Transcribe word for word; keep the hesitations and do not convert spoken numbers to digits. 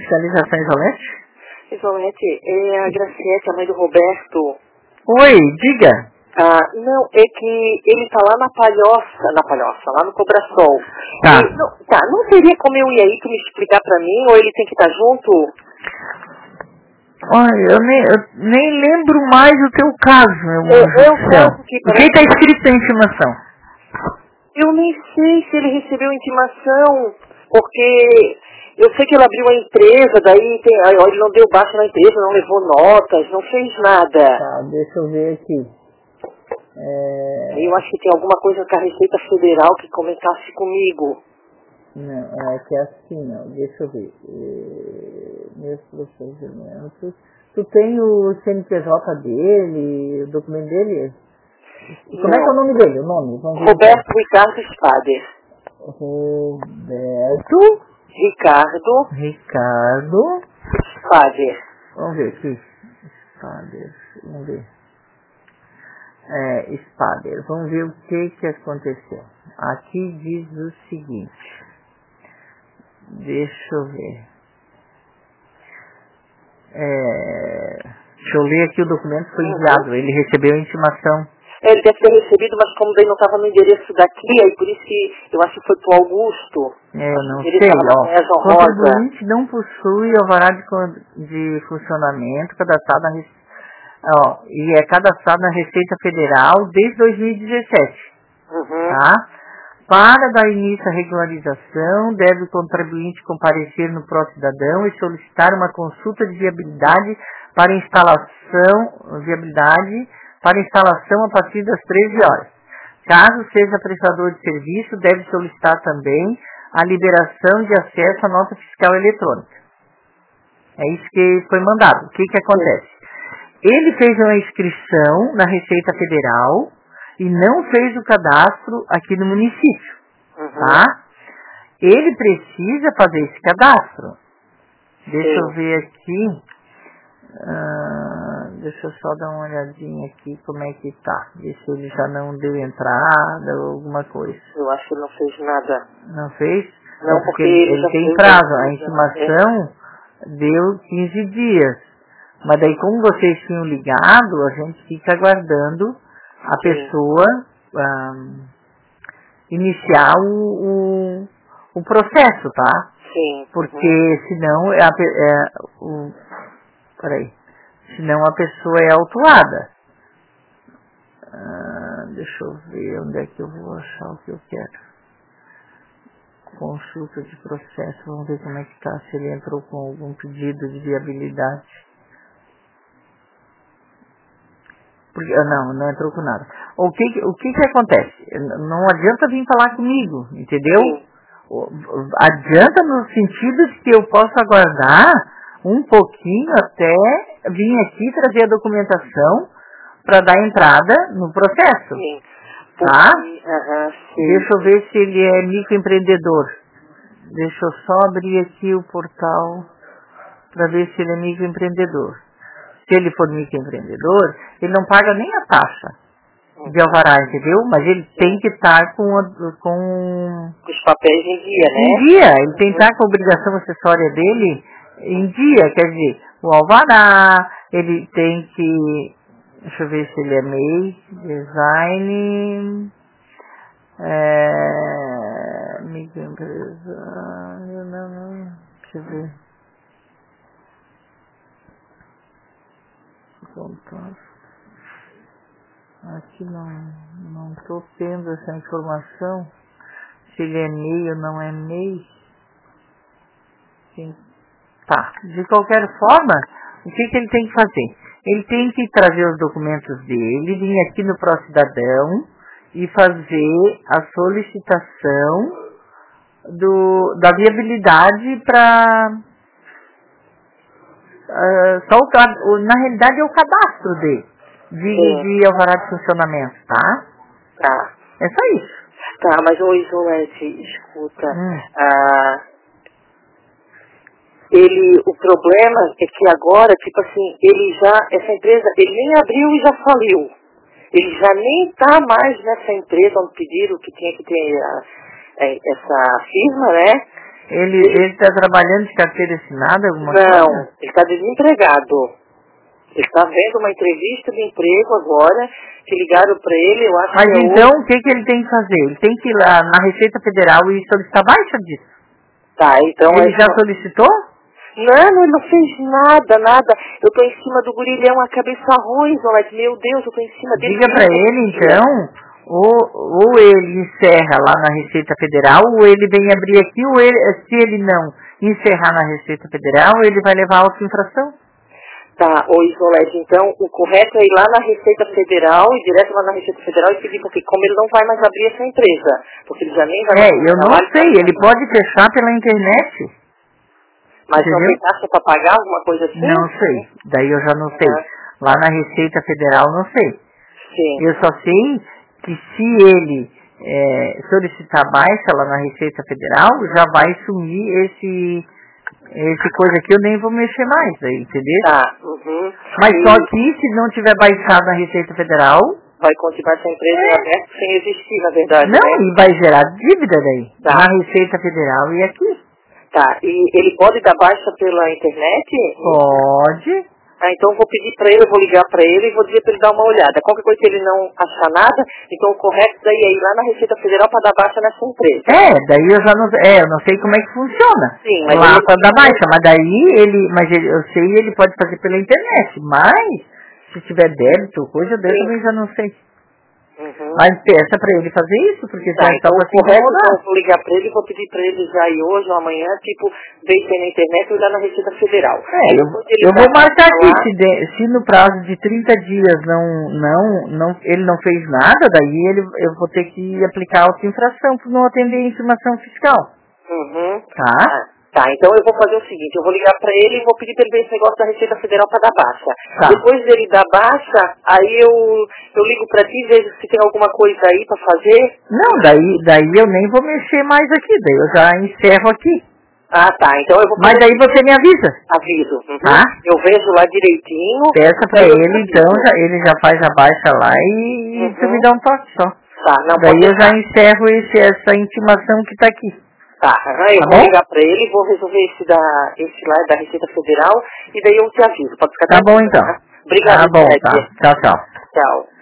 Fiscalização Isolete? Isolete, é a Graciete, a mãe do Roberto. Oi, diga. Ah, não, é que ele tá lá na Palhoça, na Palhoça, lá no Cobrasol. Tá. E, não, tá, não teria como eu ir aí tu me explicar pra mim, ou ele tem que estar junto? Olha, eu nem, eu nem lembro mais o teu caso, meu É, anjo é o do céu. caso que O que parece... está escrito na intimação? Eu nem sei se ele recebeu intimação, porque eu sei que ele abriu a empresa, daí tem, aí, ó, ele não deu baixa na empresa, não levou notas, não fez nada. Tá, deixa eu ver aqui. É... Eu acho que tem alguma coisa com a Receita Federal que comentasse comigo. Não, é que é assim, não. Deixa eu ver. É... Meus procedimentos. Tu tem o C N P J dele, o documento dele? Como é que é o Não. nome dele? O nome? Vamos ver Roberto então. Ricardo Spader. Roberto Ricardo Ricardo. Spader. Vamos ver aqui. Spader. Vamos ver. É, Spader. Vamos ver o que que aconteceu. Aqui diz o seguinte. Deixa eu ver. É, deixa eu ler aqui o documento que foi enviado. Ele recebeu a intimação. Ele deve ter recebido, mas como daí não estava no endereço daqui, aí por isso que eu acho que foi pro Augusto. É, eu não O sei, endereço estava na ó. Penha João O Rosa. contribuinte não possui alvará de, con- de funcionamento cadastrado na, Rece- ó, e é cadastrado na Receita Federal desde dois mil e dezessete. Uhum. Tá? Para dar início à regularização, deve o contribuinte comparecer no pró-cidadão e solicitar uma consulta de viabilidade para instalação, viabilidade para instalação a partir das treze horas. Caso seja prestador de serviço, deve solicitar também a liberação de acesso à nota fiscal eletrônica. É isso que foi mandado. O que que acontece? Ele fez uma inscrição na Receita Federal e não fez o cadastro aqui no município, Uhum. tá? Ele precisa fazer esse cadastro. Deixa Sim. eu ver aqui. Ah, deixa eu só dar uma olhadinha aqui como é que tá. Ver se ele já não deu entrada ou alguma coisa. Eu acho que ele não fez nada. Não fez? Não, É porque porque ele, ele ele já tem fez prazo. a A intimação deu quinze dias. Mas daí, como vocês tinham ligado, a gente fica aguardando a Sim. pessoa ah, iniciar o, o, o processo, tá? Sim. Porque Uhum. senão é a, pe- é, o, peraí, senão a pessoa é autuada. Ah, deixa eu ver onde é que eu vou achar o que eu quero. Consulta de processo, vamos ver como é que tá, se ele entrou com algum pedido de viabilidade. Porque, ah, não, não entrou com nada. O que, que- o que que acontece? Não adianta vir falar comigo, entendeu? Sim. O- Adianta no sentido de que eu posso aguardar um pouquinho até vir aqui trazer a documentação para dar entrada no processo, Sim. tá? Porque, aham, sim. Deixa eu ver se ele é microempreendedor. Deixa eu só abrir aqui o portal para ver se ele é microempreendedor. Se ele for microempreendedor, ele não paga nem a taxa de alvará, entendeu? Mas ele tem que estar com, a- com Os papéis em dia, em né? dia, ele tem que estar com a obrigação acessória dele em dia, quer dizer, o alvará, ele tem que, deixa eu ver se ele é M E I, design, é, microempresário, não, não, deixa eu ver, contato. Aqui não não estou tendo essa informação. Se ele é M E I ou não é M E I. Sim. Tá. De qualquer forma, o que, que ele tem que fazer? Ele tem que trazer os documentos dele, vir aqui no pró-cidadão e fazer a solicitação do, da viabilidade para... Uh, só o, ca- o- na realidade é o cadastro dele. De, Sim. de alvará de funcionamento, tá? Tá. É só isso. Tá, mas ô Isolete, escuta. Hum. Ah, ele, o problema é que agora, tipo assim, ele já, essa empresa, ele nem abriu e já faliu. Ele já nem tá mais nessa empresa onde pediram que tinha que ter a, a- essa firma, né? Ele está trabalhando de carteira assinada, alguma Não, coisa? Não, ele está desempregado. Ele está vendo uma entrevista de emprego agora, que ligaram para ele, eu acho Mas que é então, hoje. o que, que ele tem que fazer? Ele tem que ir lá na Receita Federal e solicitar baixa disso. Tá, então... Ele é já só... solicitou? Não, não, ele não fez nada, nada. Eu tô em cima do guri, ele é uma cabeça ruim, Zolete. Meu Deus, eu tô em cima dele. Diga para ele, então, ou, ou ele encerra lá na Receita Federal, ou ele vem abrir aqui, ou ele, se ele não encerrar na Receita Federal, ele vai levar a auto-infração. Tá, ô Isolete, então o correto é ir lá na Receita Federal, e direto lá na Receita Federal e pedir, porque como ele não vai mais abrir essa empresa, porque ele já nem vai É, mais eu não sei, ele pode fechar pela internet. Mas Entendeu? não tem taxa para pagar, alguma coisa assim? Não sei, daí eu já não sei. Uhum. Lá na Receita Federal não sei. Sim. Eu só sei que se ele é, solicitar baixa lá na Receita Federal, já vai sumir esse, esse coisa aqui, eu nem vou mexer mais, aí, entendeu? Tá. Uhum. Mas e... só que se não tiver baixado na Receita Federal... Vai continuar essa empresa é. aberta sem existir, na verdade, Não, né? e vai gerar dívida daí, Tá. na Receita Federal e aqui. Tá, e ele pode dar baixa pela internet? Pode. Ah, então eu vou pedir para ele, eu vou ligar para ele e vou dizer para ele dar uma olhada. Qualquer coisa que ele não achar nada, então o correto daí é ir lá na Receita Federal para dar baixa nessa empresa. É, daí eu já não, é, eu não sei como é que funciona. Sim, mas lá ele... para dar baixa, mas daí ele, mas ele, eu sei, ele pode fazer pela internet, mas se tiver débito, coisa dele, também já não sei. Uhum. Mas peça para ele fazer isso, porque Tá, senão então tá o correto, então eu vou ligar para ele e vou pedir para ele já ir hoje ou amanhã, tipo, ver se na internet ou lá na Receita Federal. É, eu, eu vou marcar aqui, se, de, se no prazo de trinta dias não, não, não, ele não fez nada, daí ele, eu vou ter que aplicar auto-infração por não atender a informação fiscal. Uhum. Tá? Ah, tá, então eu vou fazer o seguinte, eu vou ligar para ele e vou pedir para ele ver esse negócio da Receita Federal para dar baixa. Tá. Depois dele dar baixa, aí eu, eu ligo para ti, vejo se tem alguma coisa aí para fazer. Não, daí, daí eu nem vou mexer mais aqui, daí eu já encerro aqui. Ah, tá, então eu vou fazer... Mas daí você me avisa. Aviso. Uhum. Tá? Eu vejo lá direitinho. Peça pra ele, então, já, ele já faz a baixa lá e, uhum. e você me dá um toque só. Tá, não daí pode eu já encerro esse, essa intimação que tá aqui. Tá, eu tá vou bom? ligar pra ele, vou resolver esse, da, esse lá da Receita Federal e daí eu te aviso. Pode ficar Tá bom, então. Tá? Obrigado, Tá bom, Fred. tá. Tchau, tchau. Tchau.